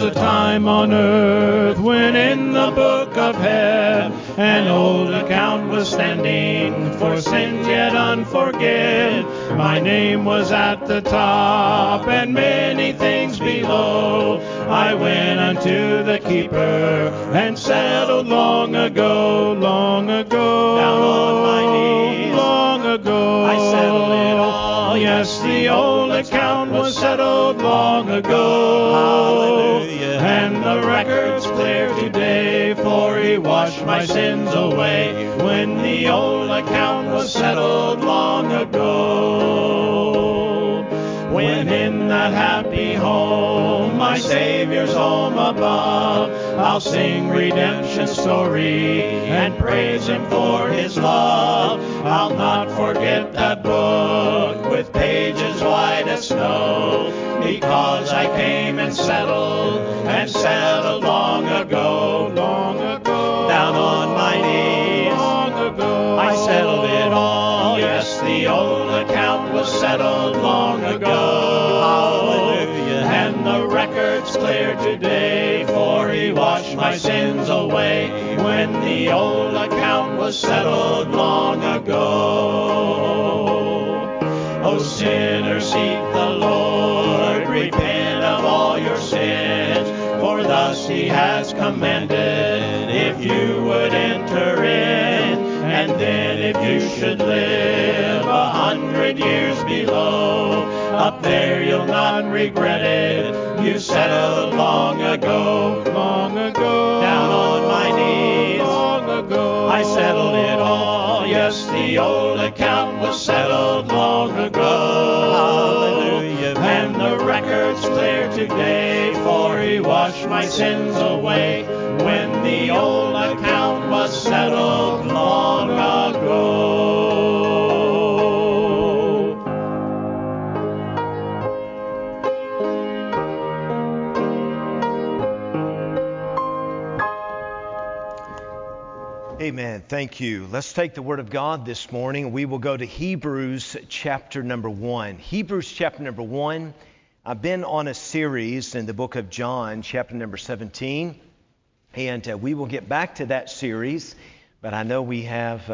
a time on earth when in the book of heaven an old account was standing for sins yet unforgiven. My name was at the top and many things below. I went unto the keeper and settled long ago, down on my knees, long ago. I settled it all. Yes, the old account was settled long ago. Hallelujah. And the record's clear today, for he washed my sins away when the old account was settled long ago. When in that happy home, my Savior's home above, I'll sing redemption's story and praise him for his love. I'll not forget that book with pages white as snow, because I came and settled long ago, down on my knees, long ago. I settled it all. Yes, the old account was settled long ago. Hallelujah. And the record's clear today, for he washed my sins away when the old account was settled long ago. O sinner, seek the Lord, repent of all your sins, for thus he has commanded, if you would enter in. And then if you should live 100 years below, up there you'll not regret it. You settled long ago, down on my knees, long ago. I settled it all. Yes, the old account was settled long ago. Hallelujah. And the record's clear today, for he washed my sins away when the old account was settled long ago. Amen. Thank you. Let's take the Word of God this morning. We will go to Hebrews chapter number 1. Hebrews chapter number 1. I've been on a series in the book of John, chapter number 17. And we will get back to that series. But I know we have,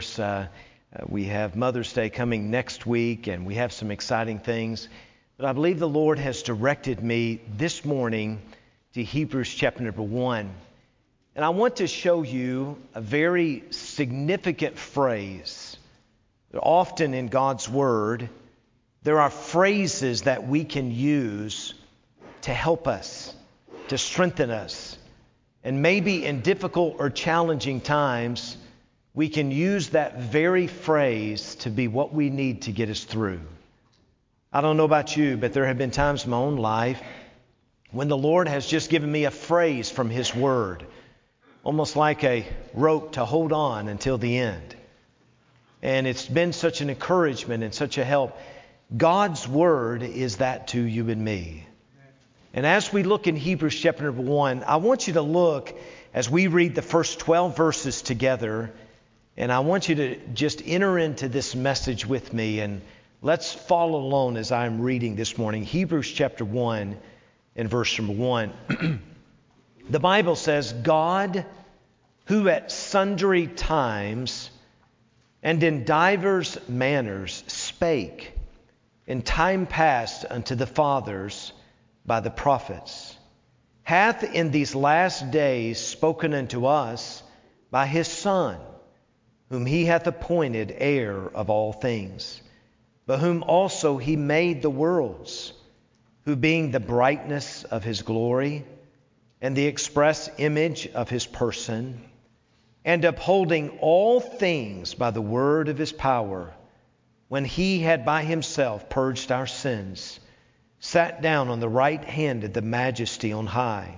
we have Mother's Day coming next week, and we have some exciting things. But I believe the Lord has directed me this morning to Hebrews chapter number 1. And I want to show you a very significant phrase. Often in God's Word, there are phrases that we can use to help us, to strengthen us. And maybe in difficult or challenging times, we can use that very phrase to be what we need to get us through. I don't know about you, but there have been times in my own life when the Lord has just given me a phrase from His Word, almost like a rope to hold on until the end. And it's been such an encouragement and such a help. God's Word is that to you and me. And as we look in Hebrews chapter number 1, I want you to look as we read the first 12 verses together. And I want you to just enter into this message with me. And let's follow along as I'm reading this morning. Hebrews chapter 1 and verse number 1. The Bible says, God, who at sundry times and in divers manners spake in time past unto the fathers by the prophets, hath in these last days spoken unto us by his Son, whom he hath appointed heir of all things, by whom also he made the worlds, who being the brightness of his glory, and the express image of his person, and upholding all things by the word of his power, when he had by himself purged our sins, sat down on the right hand of the majesty on high,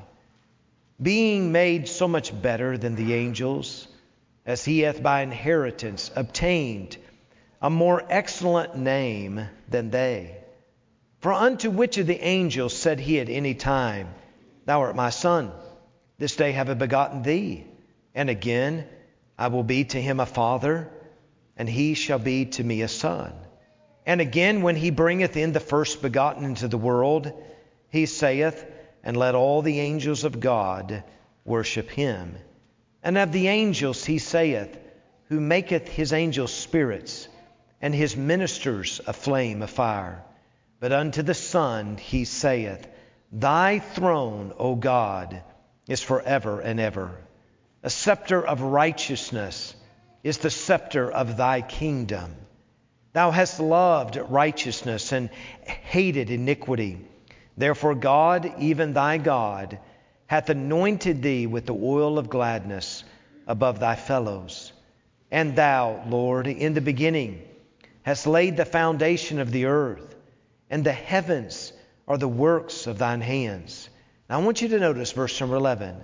being made so much better than the angels, as he hath by inheritance obtained a more excellent name than they. For unto which of the angels said he at any time, Thou art my son, this day have I begotten thee. And again, I will be to him a father, and he shall be to me a son. And again, when he bringeth in the first begotten into the world, he saith, and let all the angels of God worship him. And of the angels he saith, who maketh his angels spirits, and his ministers a flame of fire. But unto the Son he saith, Thy throne, O God, is forever and ever. A scepter of righteousness is the scepter of thy kingdom. Thou hast loved righteousness and hated iniquity. Therefore God, even thy God, hath anointed thee with the oil of gladness above thy fellows. And thou, Lord, in the beginning hast laid the foundation of the earth, and the heavens are the works of thine hands. Now I want you to notice verse number 11.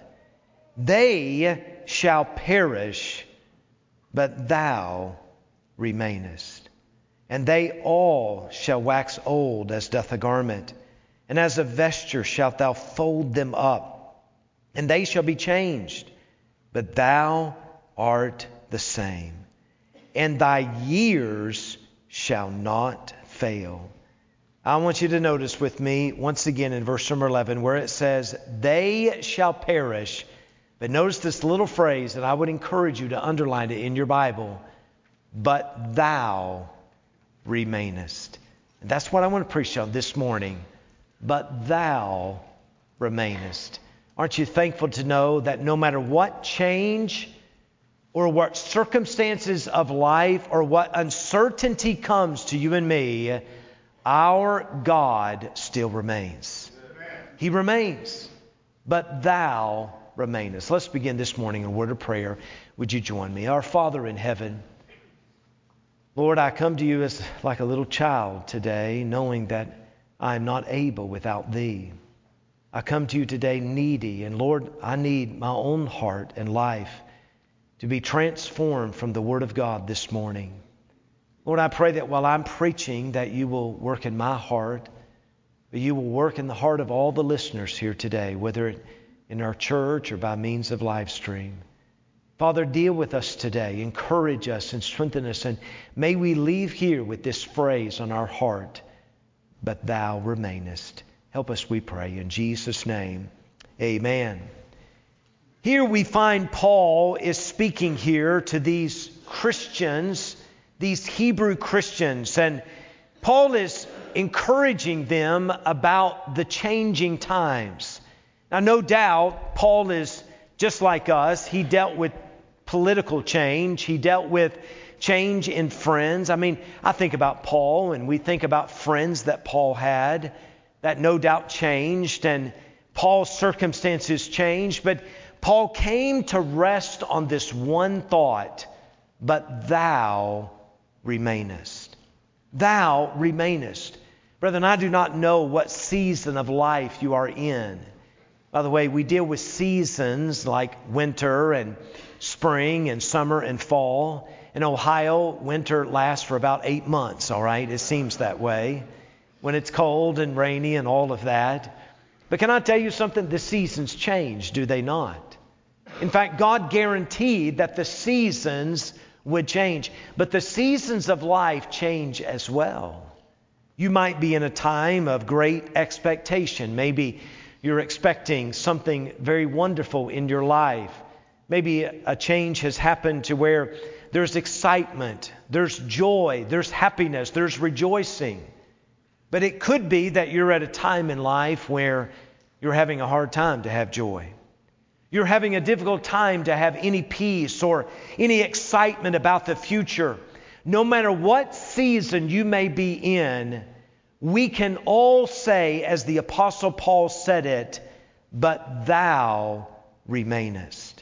They shall perish, but thou remainest. And they all shall wax old as doth a garment, and as a vesture shalt thou fold them up, and they shall be changed. But thou art the same, and thy years shall not fail. I want you to notice with me once again in verse number 11 where it says, they shall perish. But notice this little phrase, and I would encourage you to underline it in your Bible, but thou remainest. And that's what I want to preach on this morning. But thou remainest. Aren't you thankful to know that no matter what change or what circumstances of life or what uncertainty comes to you and me, our God still remains. He remains. But thou remainest. Let's begin this morning in a word of prayer. Would you join me? Our Father in heaven, Lord, I come to you as like a little child today, knowing that I am not able without thee. I come to you today needy, and Lord, I need my own heart and life to be transformed from the Word of God this morning. Lord, I pray that while I'm preaching that you will work in my heart, but you will work in the heart of all the listeners here today, whether in our church or by means of live stream. Father, deal with us today, encourage us and strengthen us, and may we leave here with this phrase on our heart, but thou remainest. Help us, we pray, in Jesus' name. Amen. Here we find Paul is speaking here to these Christians, these Hebrew Christians, and Paul is encouraging them about the changing times. Now, no doubt, Paul is just like us. He dealt with political change. He dealt with change in friends. I mean, I think about Paul, and we think about friends that Paul had that no doubt changed, and Paul's circumstances changed. But Paul came to rest on this one thought, but thou remainest. Thou remainest. Brethren, I do not know what season of life you are in. By the way, we deal with seasons like winter and spring and summer and fall. In Ohio, winter lasts for about 8 months, all right? It seems that way when it's cold and rainy and all of that. But can I tell you something? The seasons change, do they not? In fact, God guaranteed that the seasons would change. But the seasons of life change as well. You might be in a time of great expectation. Maybe you're expecting something very wonderful in your life. Maybe a change has happened to where there's excitement, there's joy, there's happiness, there's rejoicing. But it could be that you're at a time in life where you're having a hard time to have joy. You're having a difficult time to have any peace or any excitement about the future. No matter what season you may be in, we can all say, as the Apostle Paul said it, but thou remainest.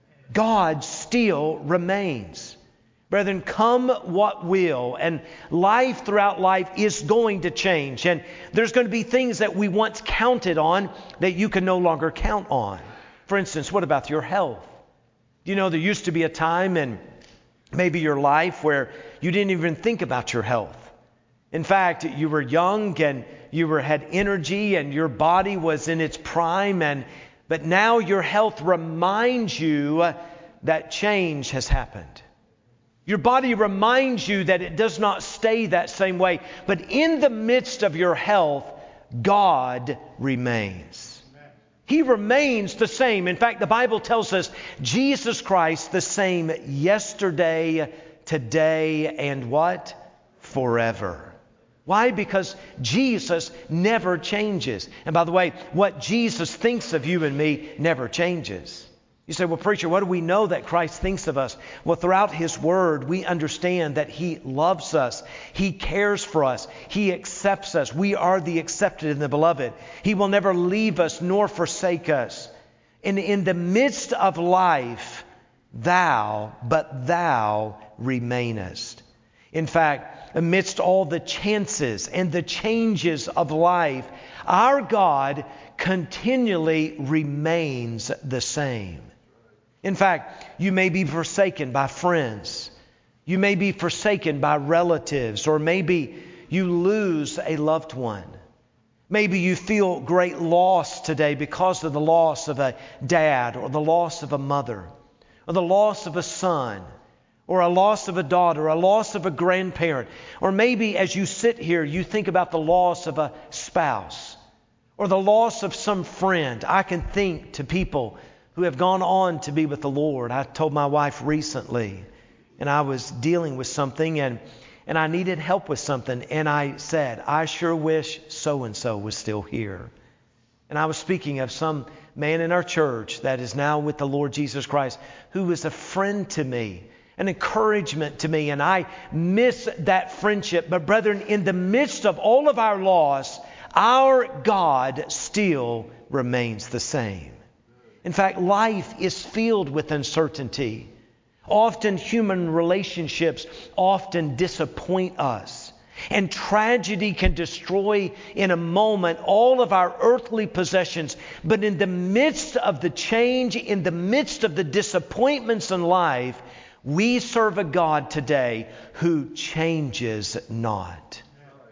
God still remains. Brethren, come what will, and life throughout life is going to change. And there's going to be things that we once counted on that you can no longer count on. For instance, what about your health? You know, there used to be a time in maybe your life where you didn't even think about your health. In fact, you were young and you had energy and your body was in its prime, but now your health reminds you that change has happened. Your body reminds you that it does not stay that same way. But in the midst of your health, God remains. Amen. He remains the same. In fact, the Bible tells us Jesus Christ the same yesterday, today, and what? Forever. Why? Because Jesus never changes. And by the way, what Jesus thinks of you and me never changes. You say, well, preacher, what do we know that Christ thinks of us? Well, throughout His Word, we understand that He loves us. He cares for us. He accepts us. We are the accepted and the beloved. He will never leave us nor forsake us. And in the midst of life, thou remainest. In fact, amidst all the chances and the changes of life, our God continually remains the same. In fact, you may be forsaken by friends. You may be forsaken by relatives, or maybe you lose a loved one. Maybe you feel great loss today because of the loss of a dad, or the loss of a mother, or the loss of a son, or a loss of a daughter, a loss of a grandparent. Or maybe as you sit here, you think about the loss of a spouse, or the loss of some friend. I can think to people who have gone on to be with the Lord. I told my wife recently, and I was dealing with something, and I needed help with something. And I said, I sure wish so-and-so was still here. And I was speaking of some man in our church that is now with the Lord Jesus Christ, who was a friend to me, an encouragement to me, and I miss that friendship. But brethren, in the midst of all of our loss, our God still remains the same. In fact, life is filled with uncertainty. Often human relationships often disappoint us. And tragedy can destroy in a moment all of our earthly possessions. But in the midst of the change, in the midst of the disappointments in life, we serve a God today who changes not.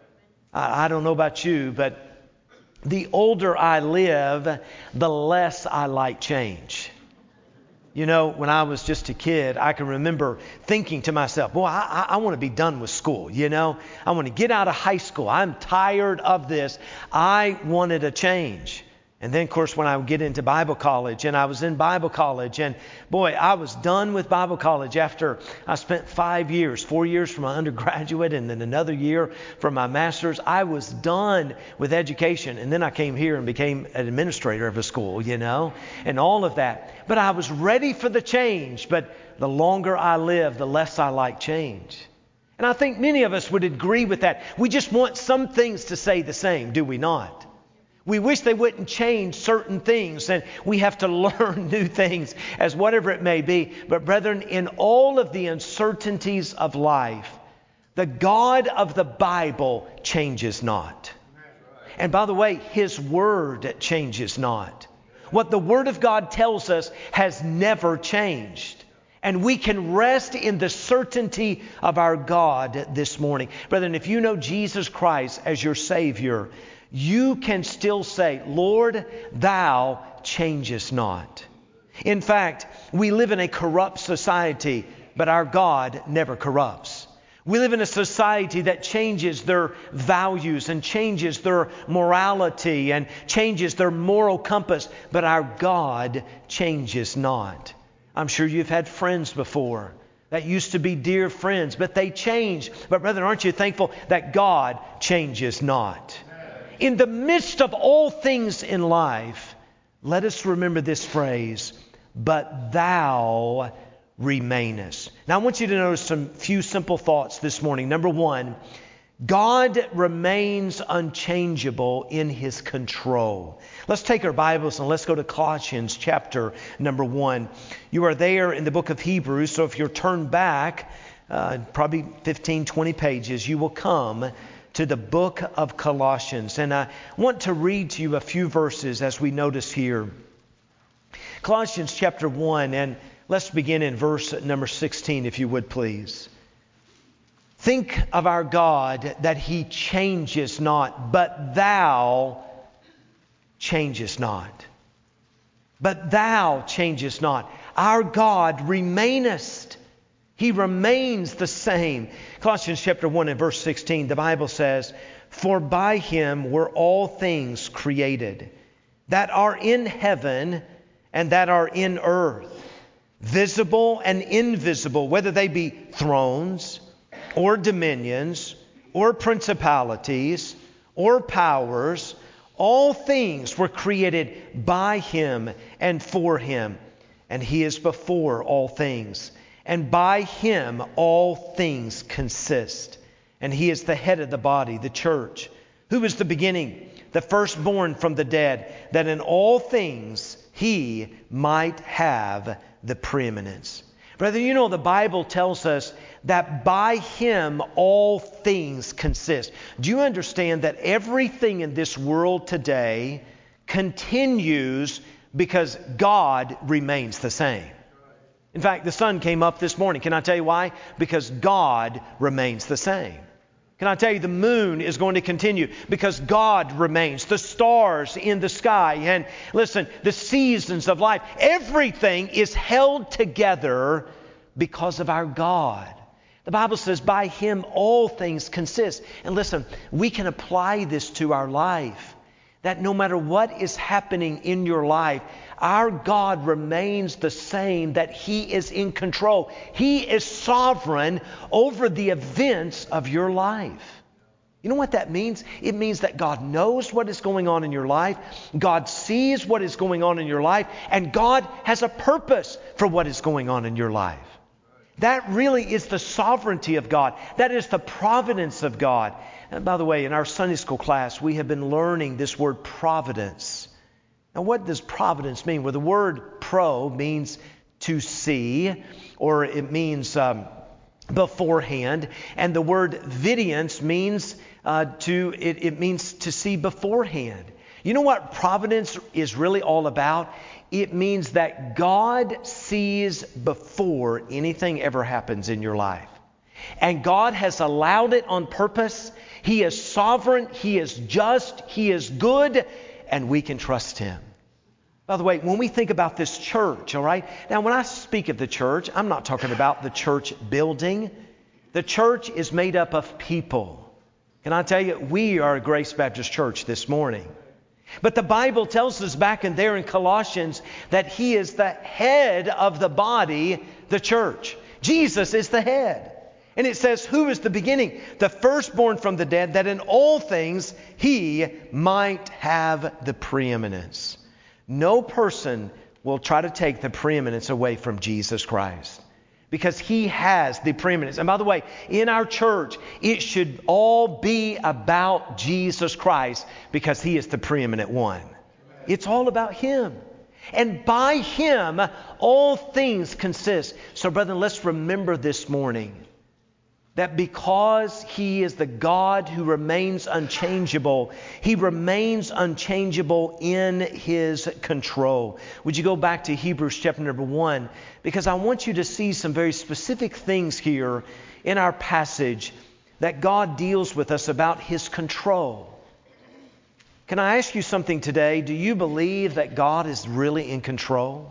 I don't know about you, but the older I live, the less I like change. You know, when I was just a kid, I can remember thinking to myself, boy, I want to be done with school, you know. I want to get out of high school. I'm tired of this. I wanted a change. And then, of course, when I would get into Bible college, and I was in Bible college, and boy, I was done with Bible college after I spent 5 years, 4 years for my undergraduate, and then another year for my master's. I was done with education. And then I came here and became an administrator of a school, you know, and all of that. But I was ready for the change. But the longer I live, the less I like change. And I think many of us would agree with that. We just want some things to stay the same, do we not? We wish they wouldn't change certain things, and we have to learn new things as whatever it may be. But brethren, in all of the uncertainties of life, the God of the Bible changes not. And by the way, His Word changes not. What the Word of God tells us has never changed. And we can rest in the certainty of our God this morning. Brethren, if you know Jesus Christ as your Savior, you can still say, Lord, Thou changest not. In fact, we live in a corrupt society, but our God never corrupts. We live in a society that changes their values and changes their morality and changes their moral compass, but our God changes not. I'm sure you've had friends before that used to be dear friends, but they changed. But brethren, aren't you thankful that God changes not? In the midst of all things in life, let us remember this phrase, but Thou remainest. Now I want you to notice some few simple thoughts this morning. Number one, God remains unchangeable in His control. Let's take our Bibles and let's go to Colossians chapter number 1. You are there in the book of Hebrews, so if you're turned back, probably 15, 20 pages, you will come to the book of Colossians. And I want to read to you a few verses as we notice here. Colossians chapter 1, and let's begin in verse number 16, if you would please. Think of our God that He changes not, but Thou changest not. But Thou changest not. Our God remainest. He remains the same. Colossians chapter 1 and verse 16, the Bible says, For by Him were all things created, that are in heaven and that are in earth, visible and invisible, whether they be thrones or dominions or principalities or powers. All things were created by Him and for Him, and He is before all things. And by Him all things consist. And He is the head of the body, the church, who is the beginning, the firstborn from the dead, that in all things He might have the preeminence. Brother, you know the Bible tells us that by Him all things consist. Do you understand that everything in this world today continues because God remains the same? In fact, the sun came up this morning. Can I tell you why? Because God remains the same. Can I tell you the moon is going to continue because God remains. The stars in the sky, and listen, the seasons of life, everything is held together because of our God. The Bible says by Him all things consist. And listen, we can apply this to our life. That no matter what is happening in your life, our God remains the same, that He is in control. He is sovereign over the events of your life. You know what that means? It means that God knows what is going on in your life. God sees what is going on in your life. And God has a purpose for what is going on in your life. That really is the sovereignty of God. That is the providence of God. And by the way, in our Sunday school class, we have been learning this word providence. Now, what does providence mean? Well, the word pro means to see, or it means beforehand. And the word vidience means it means to see beforehand. You know what providence is really all about? It means that God sees before anything ever happens in your life. And God has allowed it on purpose. He is sovereign. He is just. He is good. And we can trust Him. By the way, when we think about this church, all right? Now, when I speak of the church, I'm not talking about the church building. The church is made up of people. Can I tell you, we are a Grace Baptist Church this morning. But the Bible tells us back in there in Colossians that He is the head of the body, the church. Jesus is the head. And it says, who is the beginning? The firstborn from the dead, that in all things He might have the preeminence. No person will try to take the preeminence away from Jesus Christ, because He has the preeminence. And by the way, in our church, it should all be about Jesus Christ, because He is the preeminent one. It's all about Him. And by Him, all things consist. So, brethren, let's remember this morning that because He is the God who remains unchangeable, He remains unchangeable in His control. Would you go back to Hebrews chapter number 1? Because I want you to see some very specific things here in our passage that God deals with us about His control. Can I ask you something today? Do you believe that God is really in control?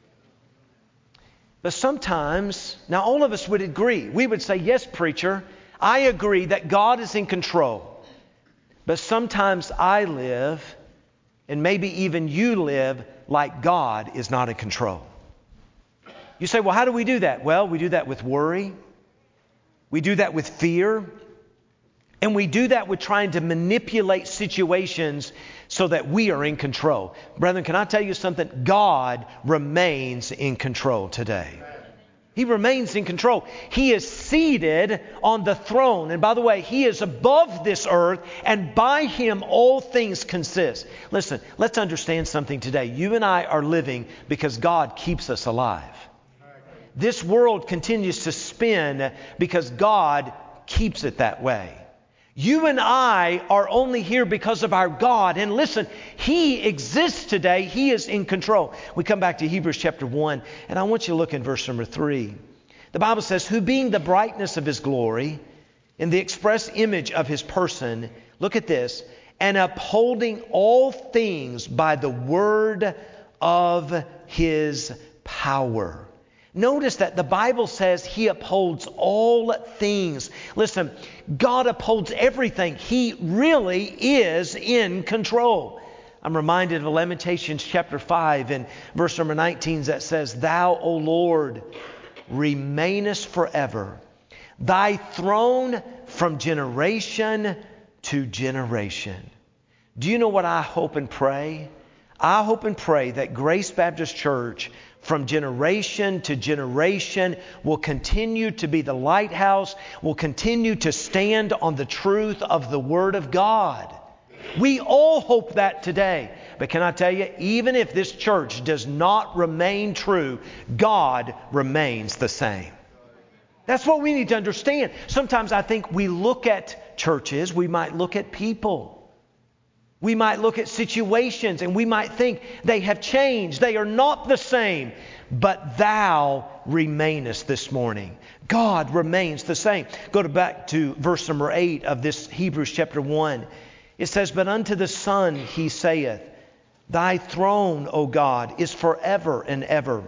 But sometimes, now all of us would agree. We would say, yes, preacher, I agree that God is in control. But sometimes I live, and maybe even you live, like God is not in control. You say, well, how do we do that? Well, we do that with worry. We do that with fear. And we do that with trying to manipulate situations so that we are in control. Brethren, can I tell you something? God remains in control today. He remains in control. He is seated on the throne. And by the way, He is above this earth, and by Him all things consist. Listen, let's understand something today. You and I are living because God keeps us alive. This world continues to spin because God keeps it that way. You and I are only here because of our God. And listen, He exists today. He is in control. We come back to Hebrews chapter 1, and I want you to look in verse number 3. The Bible says, who being the brightness of His glory, in the express image of His person, look at this, and upholding all things by the word of His power. Notice that the Bible says He upholds all things. Listen, God upholds everything. He really is in control. I'm reminded of Lamentations chapter 5 and verse number 19 that says, Thou, O Lord, remainest forever. Thy throne from generation to generation. Do you know what I hope and pray? I hope and pray that Grace Baptist Church from generation to generation will continue to be the lighthouse, will continue to stand on the truth of the Word of God. We all hope that today. But can I tell you, even if this church does not remain true, God remains the same. That's what we need to understand. Sometimes I think we look at churches, we might look at people. We might look at situations and we might think they have changed. They are not the same. But thou remainest this morning. God remains the same. Go back to verse number 8 of this Hebrews chapter 1. It says, But unto the Son he saith, Thy throne, O God, is forever and ever.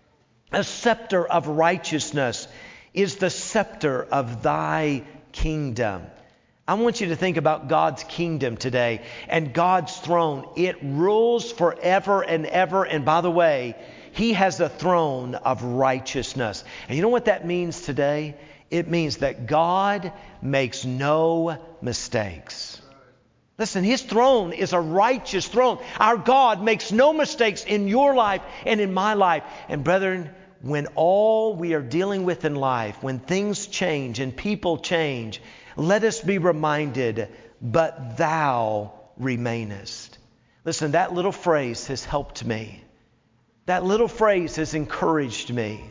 A scepter of righteousness is the scepter of thy kingdom. I want you to think about God's kingdom today and God's throne. It rules forever and ever. And by the way, He has a throne of righteousness. And you know what that means today? It means that God makes no mistakes. Listen, His throne is a righteous throne. Our God makes no mistakes in your life and in my life. And brethren, when all we are dealing with in life, when things change and people change, let us be reminded, but thou remainest. Listen, that little phrase has helped me. That little phrase has encouraged me.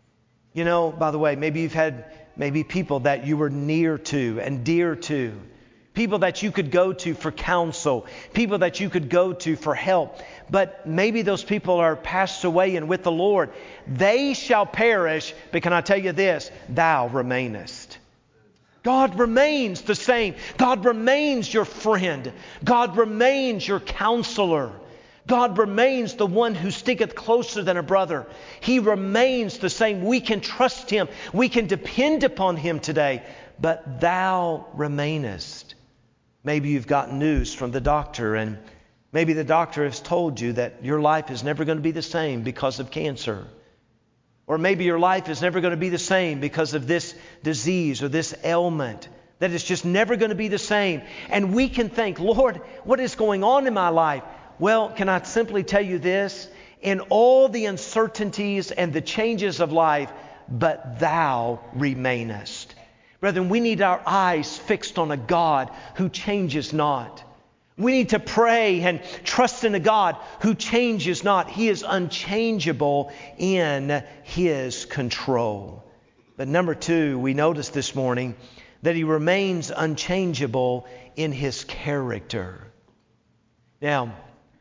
You know, by the way, maybe you've had people that you were near to and dear to. People that you could go to for counsel. People that you could go to for help. But maybe those people are passed away and with the Lord. They shall perish, but can I tell you this? Thou remainest. God remains the same. God remains your friend. God remains your counselor. God remains the one who sticketh closer than a brother. He remains the same. We can trust Him. We can depend upon Him today. But thou remainest. Maybe you've gotten news from the doctor, and maybe the doctor has told you that your life is never going to be the same because of cancer. Or maybe your life is never going to be the same because of this disease or this ailment. That it's just never going to be the same. And we can think, Lord, what is going on in my life? Well, can I simply tell you this? In all the uncertainties and the changes of life, but thou remainest. Brethren, we need our eyes fixed on a God who changes not. We need to pray and trust in a God who changes not. He is unchangeable in His control. But number two, we notice this morning that He remains unchangeable in His character. Now,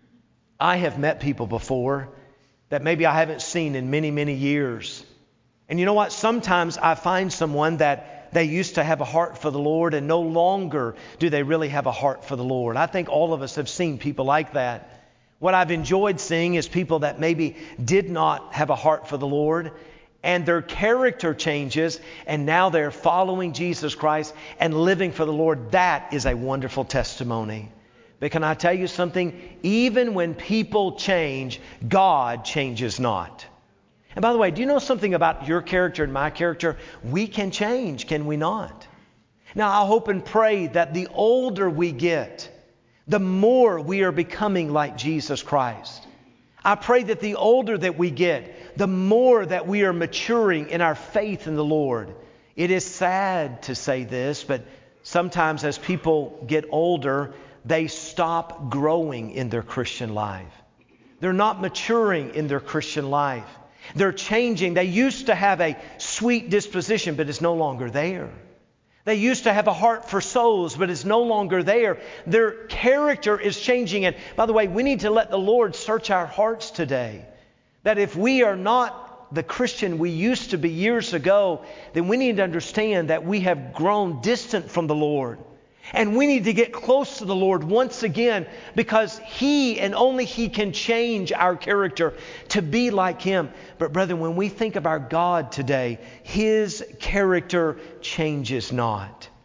I have met people before that maybe I haven't seen in many, many years. And you know what? Sometimes I find someone that they used to have a heart for the Lord and no longer do they really have a heart for the Lord. I think all of us have seen people like that. What I've enjoyed seeing is people that maybe did not have a heart for the Lord and their character changes and now they're following Jesus Christ and living for the Lord. That is a wonderful testimony. But can I tell you something? Even when people change, God changes not. And by the way, do you know something about your character and my character? We can change, can we not? Now, I hope and pray that the older we get, the more we are becoming like Jesus Christ. I pray that the older that we get, the more that we are maturing in our faith in the Lord. It is sad to say this, but sometimes as people get older, they stop growing in their Christian life. They're not maturing in their Christian life. They're changing. They used to have a sweet disposition, but it's no longer there. They used to have a heart for souls, but it's no longer there. Their character is changing. And by the way, we need to let the Lord search our hearts today. That if we are not the Christian we used to be years ago, then we need to understand that we have grown distant from the Lord. And we need to get close to the Lord once again because He and only He can change our character to be like Him. But brethren, when we think of our God today, His character changes not.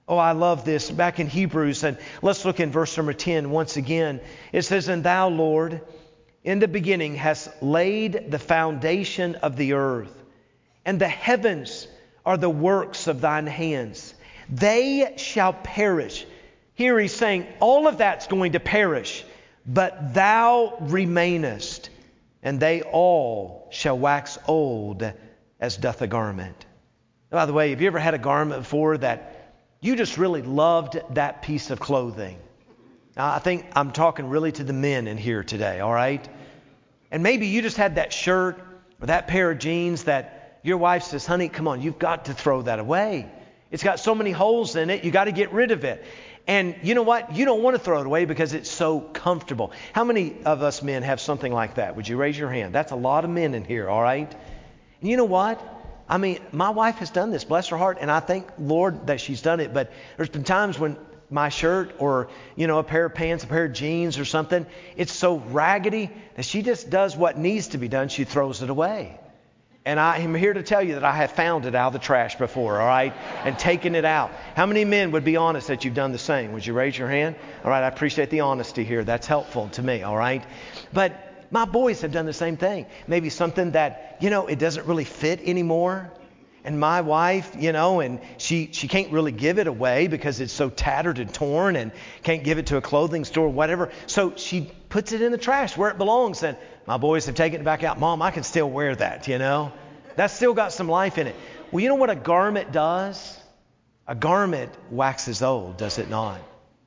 Oh, I love this. Back in Hebrews, and let's look in verse number 10 once again. It says, "And thou, Lord, in the beginning hast laid the foundation of the earth, and the heavens are the works of thine hands. They shall perish." Here he's saying all of that's going to perish, but thou remainest, and they all shall wax old as doth a garment. By the way, have you ever had a garment before that you just really loved that piece of clothing? Now, I think I'm talking really to the men in here today, all right? And maybe you just had that shirt or that pair of jeans that your wife says, "Honey, come on, you've got to throw that away. It's got so many holes in it, you got to get rid of it." And you know what? You don't want to throw it away because it's so comfortable. How many of us men have something like that? Would you raise your hand? That's a lot of men in here, all right? And you know what? I mean, my wife has done this, bless her heart, and I thank Lord that she's done it. But there's been times when my shirt or, a pair of pants, a pair of jeans or something, it's so raggedy that she just does what needs to be done. She throws it away. And I am here to tell you that I have found it out of the trash before, all right, and taken it out. How many men would be honest that you've done the same? Would you raise your hand? All right, I appreciate the honesty here. That's helpful to me, all right? But my boys have done the same thing. Maybe something that, it doesn't really fit anymore. And my wife, and she can't really give it away because it's so tattered and torn and can't give it to a clothing store or whatever. So she puts it in the trash where it belongs. And my boys have taken it back out. "Mom, I can still wear that, That's still got some life in it." Well, you know what a garment does? A garment waxes old, does it not?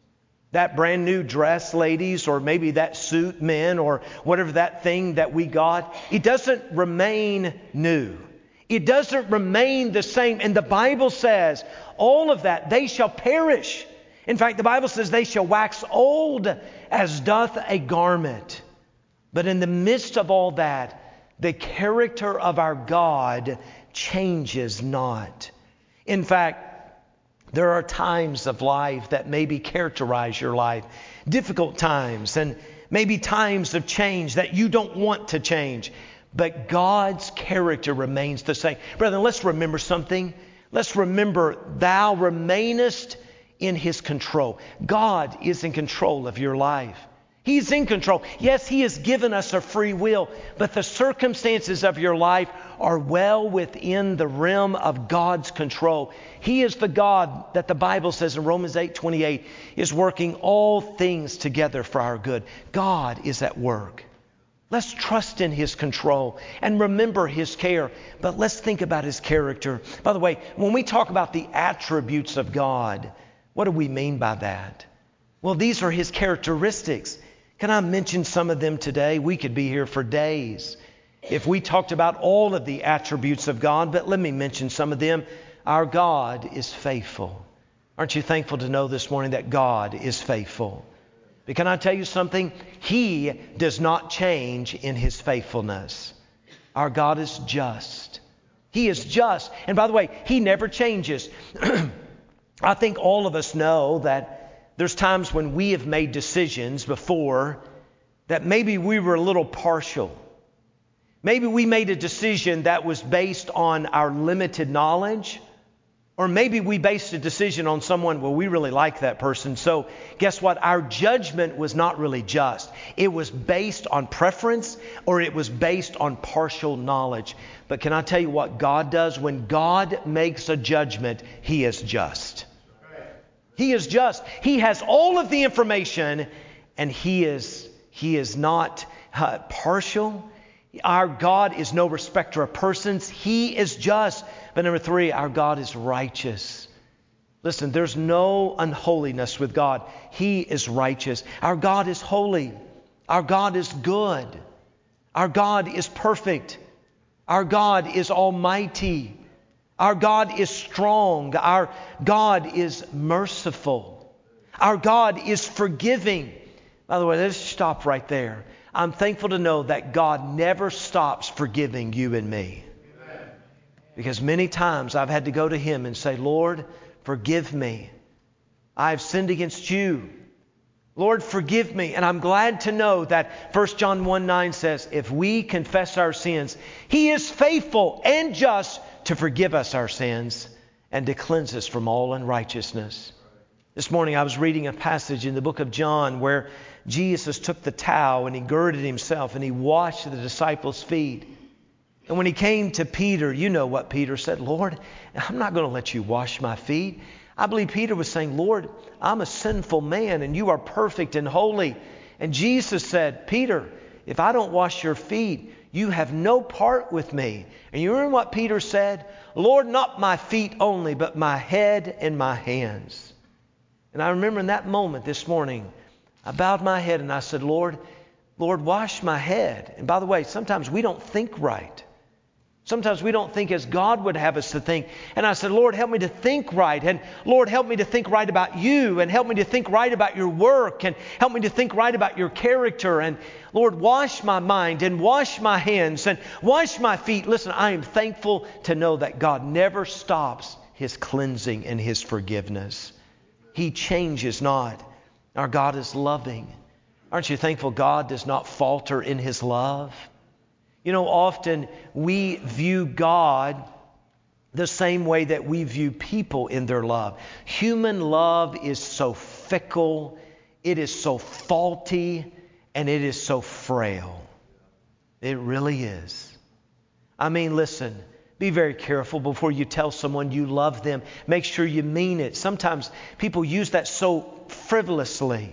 That brand new dress, ladies, or maybe that suit, men, or whatever that thing that we got, it doesn't remain new. It doesn't remain the same. And the Bible says all of that, they shall perish. In fact, the Bible says they shall wax old as doth a garment. But in the midst of all that, the character of our God changes not. In fact, there are times of life that maybe characterize your life, difficult times, and maybe times of change that you don't want to change. But God's character remains the same. Brethren, let's remember something. Let's remember, thou remainest in His control. God is in control of your life. He's in control. Yes, He has given us a free will, but the circumstances of your life are well within the realm of God's control. He is the God that the Bible says in Romans 8:28 is working all things together for our good. God is at work. Let's trust in His control and remember His care. But let's think about His character. By the way, when we talk about the attributes of God, what do we mean by that? Well, these are His characteristics. Can I mention some of them today? We could be here for days if we talked about all of the attributes of God, but let me mention some of them. Our God is faithful. Aren't you thankful to know this morning that God is faithful? But can I tell you something? He does not change in His faithfulness. Our God is just. He is just. And by the way, He never changes. I think all of us know that there's times when we have made decisions before that maybe we were a little partial. Maybe we made a decision that was based on our limited knowledge. Or maybe we based a decision on someone, well, we really like that person. So guess what? Our judgment was not really just. It was based on preference, or it was based on partial knowledge. But can I tell you what God does? When God makes a judgment, He is just. He is just. He has all of the information, and He is not partial. Our God is no respecter of persons. He is just. But number 3, our God is righteous. Listen, there's no unholiness with God. He is righteous. Our God is holy. Our God is good. Our God is perfect. Our God is almighty. Our God is strong. Our God is merciful. Our God is forgiving. By the way, let's stop right there. I'm thankful to know that God never stops forgiving you and me. Because many times I've had to go to Him and say, Lord, forgive me. I've sinned against you. Lord, forgive me. And I'm glad to know that 1 John 1:9 says, if we confess our sins, He is faithful and just to forgive us our sins and to cleanse us from all unrighteousness. This morning I was reading a passage in the book of John where Jesus took the towel and he girded himself and he washed the disciples' feet. And when he came to Peter, you know what Peter said, Lord, I'm not going to let you wash my feet. I believe Peter was saying, Lord, I'm a sinful man and you are perfect and holy. And Jesus said, Peter, if I don't wash your feet, you have no part with me. And you remember what Peter said? Lord, not my feet only, but my head and my hands. And I remember in that moment this morning, I bowed my head and I said, Lord, wash my head. And by the way, sometimes we don't think right. Sometimes we don't think as God would have us to think. And I said, Lord, help me to think right. And Lord, help me to think right about you. And help me to think right about your work. And help me to think right about your character. And Lord, wash my mind and wash my hands and wash my feet. Listen, I am thankful to know that God never stops His cleansing and His forgiveness. He changes not. Our God is loving. Aren't you thankful God does not falter in His love? You know, often we view God the same way that we view people in their love. Human love is so fickle, it is so faulty, and it is so frail. It really is. I mean, listen, be very careful before you tell someone you love them. Make sure you mean it. Sometimes people use that so frivolously.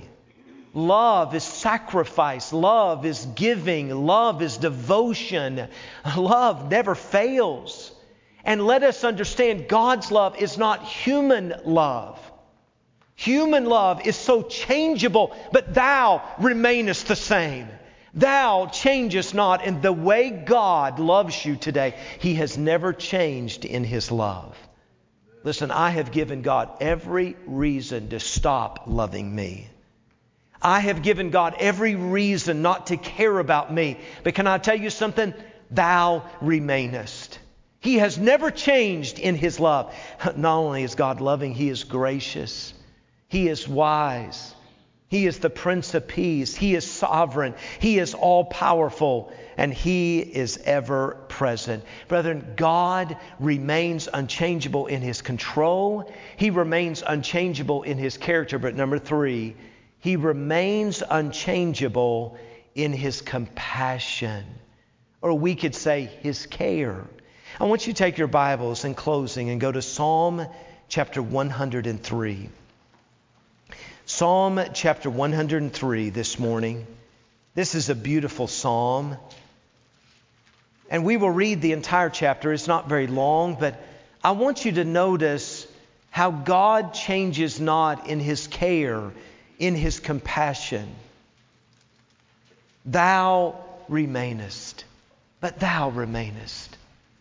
Love is sacrifice. Love is giving. Love is devotion. Love never fails. And let us understand God's love is not human love. Human love is so changeable, but thou remainest the same. Thou changest not. And the way God loves you today, He has never changed in His love. Listen, I have given God every reason to stop loving me. I have given God every reason not to care about me. But can I tell you something? Thou remainest. He has never changed in His love. Not only is God loving, He is gracious. He is wise. He is the Prince of Peace. He is sovereign. He is all-powerful. And He is ever present. Brethren, God remains unchangeable in His control. He remains unchangeable in His character. But number 3, He remains unchangeable in His compassion. Or we could say His care. I want you to take your Bibles in closing and go to Psalm chapter 103. Psalm chapter 103 this morning. This is a beautiful psalm. And we will read the entire chapter. It's not very long, but I want you to notice how God changes not in His care, in His compassion. Thou remainest, but thou remainest.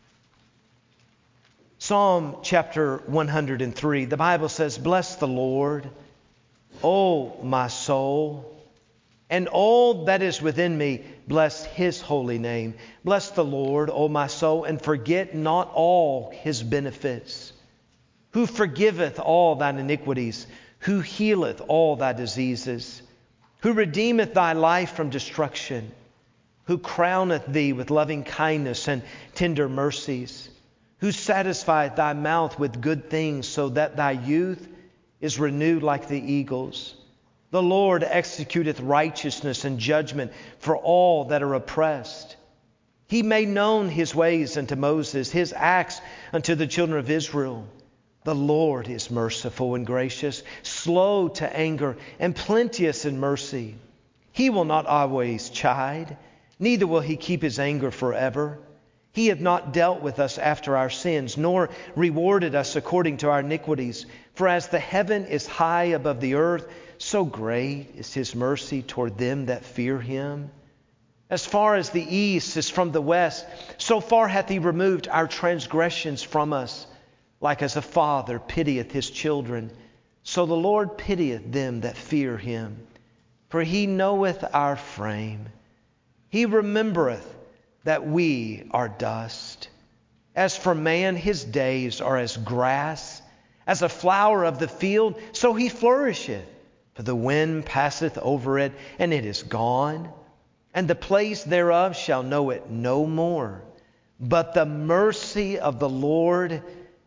Psalm chapter 103, the Bible says, Bless the Lord, O my soul, and all that is within me, bless His holy name. Bless the Lord, O my soul, and forget not all His benefits, who forgiveth all thine iniquities, who healeth all thy diseases, who redeemeth thy life from destruction, who crowneth thee with loving kindness and tender mercies, who satisfieth thy mouth with good things, so that thy youth is renewed like the eagles. The Lord executeth righteousness and judgment for all that are oppressed. He made known His ways unto Moses, His acts unto the children of Israel. The Lord is merciful and gracious, slow to anger, and plenteous in mercy. He will not always chide, neither will He keep His anger forever. He hath not dealt with us after our sins, nor rewarded us according to our iniquities. For as the heaven is high above the earth, so great is His mercy toward them that fear Him. As far as the east is from the west, so far hath He removed our transgressions from us. Like as a father pitieth his children, so the Lord pitieth them that fear Him. For He knoweth our frame. He remembereth that we are dust. As for man, his days are as grass, as a flower of the field, so he flourisheth. For the wind passeth over it, and it is gone, and the place thereof shall know it no more. But the mercy of the Lord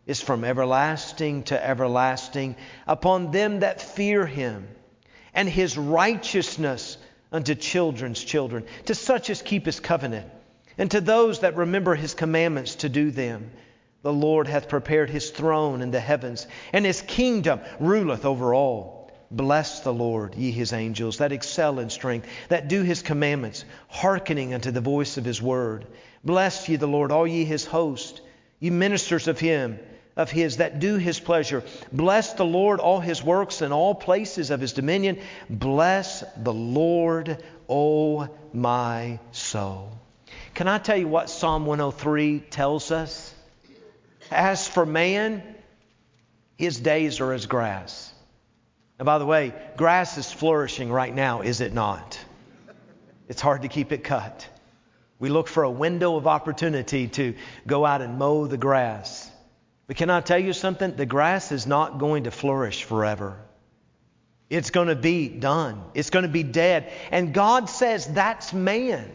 is from everlasting to everlasting upon them that fear Him, and His righteousness unto children's children, to such as keep His covenant, and to those that remember His commandments to do them. The Lord hath prepared His throne in the heavens, and His kingdom ruleth over all. Bless the Lord, ye His angels, that excel in strength, that do His commandments, hearkening unto the voice of His word. Bless ye the Lord, all ye His host, ye ministers of His that do His pleasure. Bless the Lord, all His works in all places of His dominion. Bless the Lord, O my soul. Can I tell you what Psalm 103 tells us? As for man, his days are as grass. And by the way, grass is flourishing right now, is it not? It's hard to keep it cut. We look for a window of opportunity to go out and mow the grass. But can I tell you something? The grass is not going to flourish forever. It's going to be done. It's going to be dead. And God says that's man.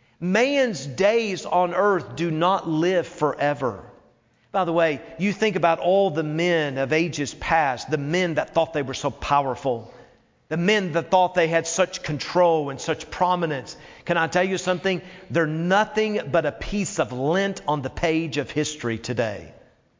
Man's days on earth do not live forever. By the way, you think about all the men of ages past, the men that thought they were so powerful, the men that thought they had such control and such prominence. Can I tell you something? They're nothing but a piece of lint on the page of history today.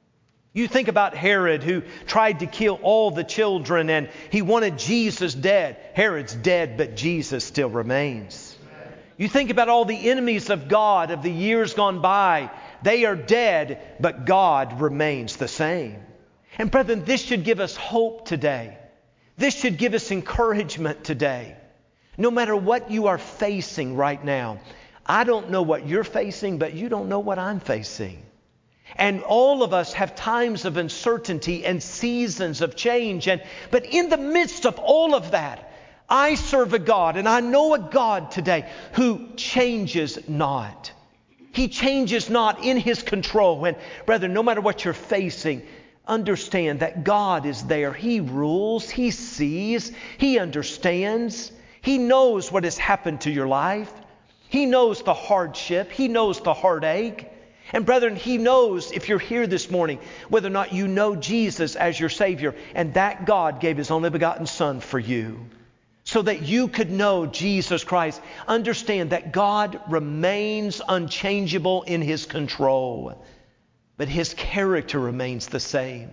You think about Herod, who tried to kill all the children, and he wanted Jesus dead. Herod's dead, but Jesus still remains. You think about all the enemies of God of the years gone by. They are dead, but God remains the same. And brethren, this should give us hope today. This should give us encouragement today. No matter what you are facing right now, I don't know what you're facing, but you don't know what I'm facing. And all of us have times of uncertainty and seasons of change. But in the midst of all of that, I serve a God, and I know a God today who changes not. He changes not in His control. And brethren, no matter what you're facing, understand that God is there. He rules. He sees. He understands. He knows what has happened to your life. He knows the hardship. He knows the heartache. And brethren, He knows if you're here this morning, whether or not you know Jesus as your Savior, and that God gave His only begotten Son for you, so that you could know Jesus Christ. Understand that God remains unchangeable in His control, but His character remains the same.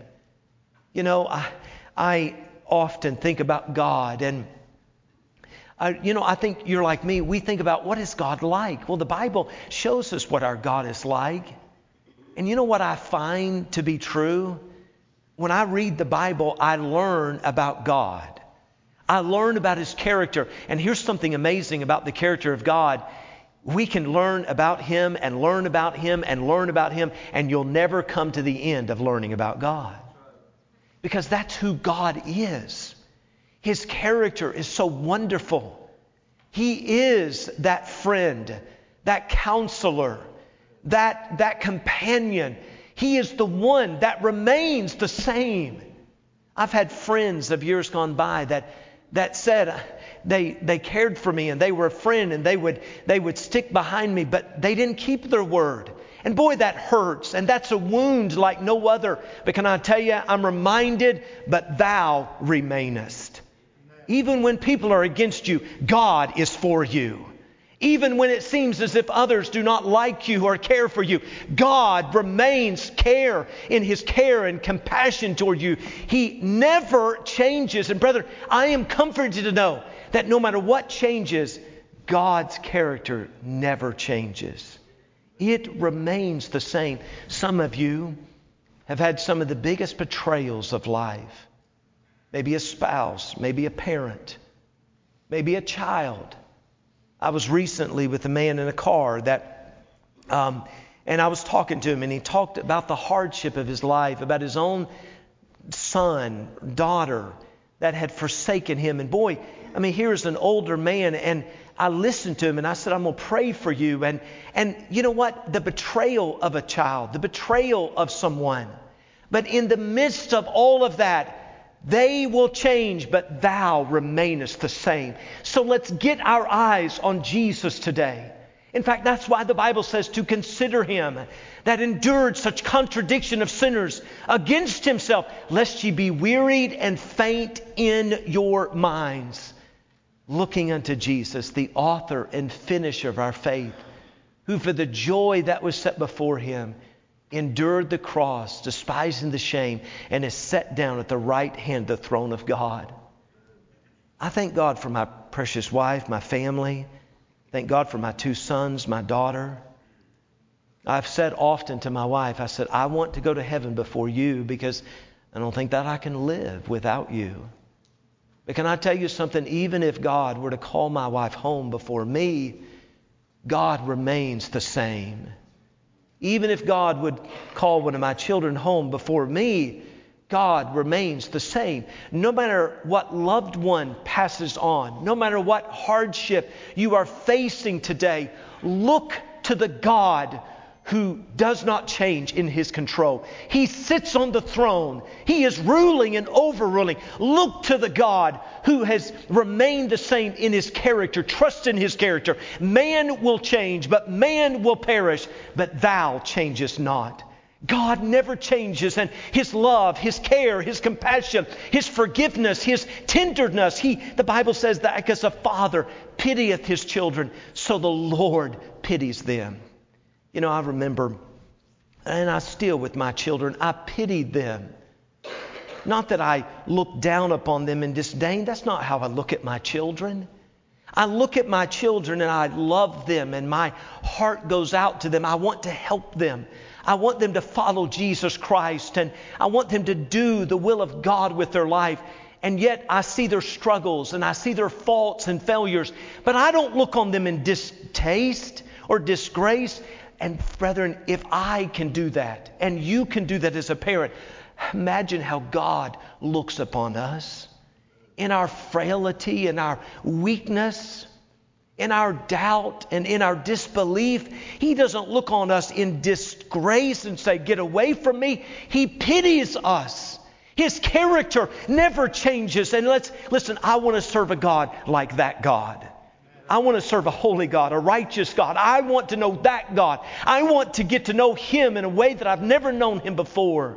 You know, I often think about God, and I think you're like me. We think about, what is God like? Well, the Bible shows us what our God is like. And you know what I find to be true? When I read the Bible, I learn about God. I learn about His character. And here's something amazing about the character of God. We can learn about Him and learn about Him and learn about Him, and you'll never come to the end of learning about God. Because that's who God is. His character is so wonderful. He is that friend, that counselor, that companion. He is the one that remains the same. I've had friends of years gone by that said they cared for me and they were a friend and they would stick behind me, but they didn't keep their word. And boy, that hurts, and that's a wound like no other. But can I tell you, I'm reminded, but thou remainest. Even when people are against you, God is for you. Even when it seems as if others do not like you or care for you, God remains in His care and compassion toward you. He never changes. And brother, I am comforted to know that no matter what changes, God's character never changes. It remains the same. Some of you have had some of the biggest betrayals of life. Maybe a spouse, maybe a parent, maybe a child. I was recently with a man in a car and I was talking to him, and he talked about the hardship of his life, about his own son, daughter that had forsaken him. And boy, I mean, here's an older man, and I listened to him and I said, I'm going to pray for you. And you know what? The betrayal of a child, the betrayal of someone. But in the midst of all of that, they will change, but thou remainest the same. So let's get our eyes on Jesus today. In fact, that's why the Bible says to consider him that endured such contradiction of sinners against himself, lest ye be wearied and faint in your minds. Looking unto Jesus, the author and finisher of our faith, who for the joy that was set before him endured the cross, despising the shame, and is set down at the right hand of the throne of God. I thank God for my precious wife, my family. Thank God for my 2 sons, my daughter. I've said often to my wife, I said, I want to go to heaven before you because I don't think that I can live without you. But can I tell you something? Even if God were to call my wife home before me, God remains the same. Even if God would call one of my children home before me, God remains the same. No matter what loved one passes on, no matter what hardship you are facing today, look to the God who does not change in his control. He sits on the throne. He is ruling and overruling. Look to the God who has remained the same in his character. Trust in his character. Man will change, but man will perish, but thou changest not. God never changes, and his love, his care, his compassion, his forgiveness, his tenderness. The Bible says that as a father pitieth his children, so the Lord pities them. You know, I remember, and I still with my children, I pitied them. Not that I look down upon them in disdain. That's not how I look at my children. I look at my children and I love them, and my heart goes out to them. I want to help them. I want them to follow Jesus Christ, and I want them to do the will of God with their life. And yet I see their struggles and I see their faults and failures, but I don't look on them in distaste or disgrace. And brethren, if I can do that, and you can do that as a parent, imagine how God looks upon us in our frailty, in our weakness, in our doubt, and in our disbelief. He doesn't look on us in disgrace and say, get away from me. He pities us. His character never changes. And listen, I want to serve a God like that God. I want to serve a holy God, a righteous God. I want to know that God. I want to get to know him in a way that I've never known him before.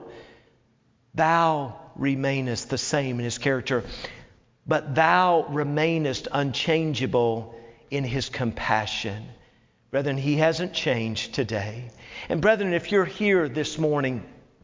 Thou remainest the same in his character, but thou remainest unchangeable in his compassion. Brethren, he hasn't changed today. And brethren, if you're here this morning,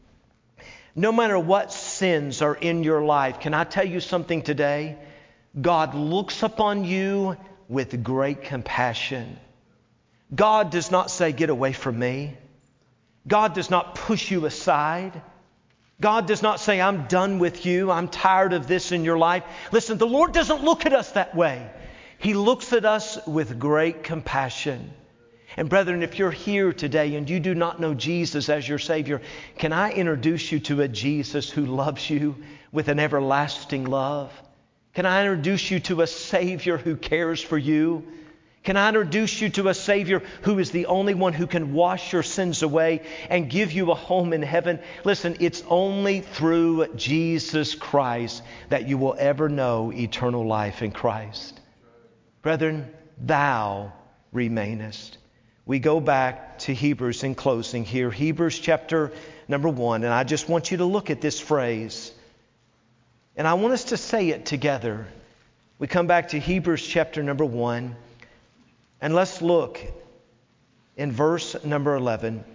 no matter what sins are in your life, can I tell you something today? God looks upon you with great compassion. God does not say, get away from me. God does not push you aside. God does not say, I'm done with you. I'm tired of this in your life. Listen, the Lord doesn't look at us that way. He looks at us with great compassion. And brethren, if you're here today and you do not know Jesus as your Savior, can I introduce you to a Jesus who loves you with an everlasting love? Can I introduce you to a Savior who cares for you? Can I introduce you to a Savior who is the only one who can wash your sins away and give you a home in heaven? Listen, it's only through Jesus Christ that you will ever know eternal life in Christ. Brethren, thou remainest. We go back to Hebrews in closing here. Hebrews chapter number 1. And I just want you to look at this phrase. And I want us to say it together. We come back to Hebrews chapter number 1. And let's look in verse number 11.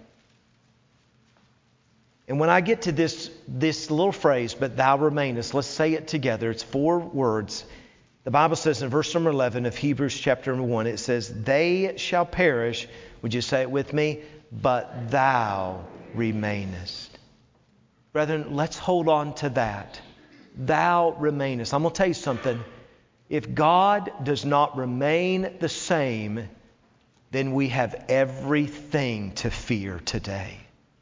And when I get to this little phrase, but thou remainest, let's say it together. It's 4 words. The Bible says in verse number 11 of Hebrews chapter number 1, it says, they shall perish. Would you say it with me? But thou remainest. Brethren, let's hold on to that. Thou remainest. I'm going to tell you something. If God does not remain the same, then we have everything to fear today.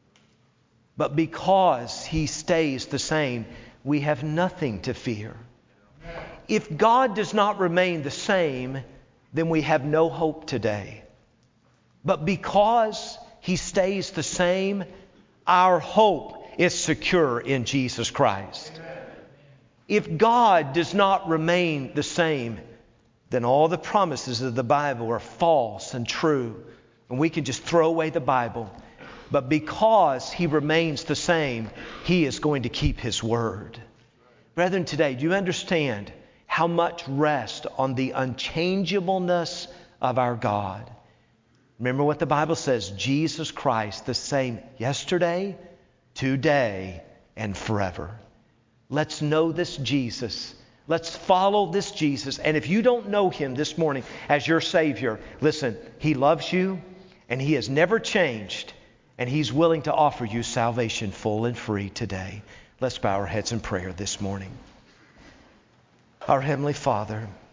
But because He stays the same, we have nothing to fear. If God does not remain the same, then we have no hope today. But because He stays the same, our hope is secure in Jesus Christ. If God does not remain the same, then all the promises of the Bible are false and true. And we can just throw away the Bible. But because He remains the same, He is going to keep His word. Brethren, today, do you understand how much rests on the unchangeableness of our God? Remember what the Bible says, Jesus Christ, the same yesterday, today, and forever. Let's know this Jesus. Let's follow this Jesus. And if you don't know Him this morning as your Savior, listen, He loves you and He has never changed. And He's willing to offer you salvation full and free today. Let's bow our heads in prayer this morning. Our Heavenly Father,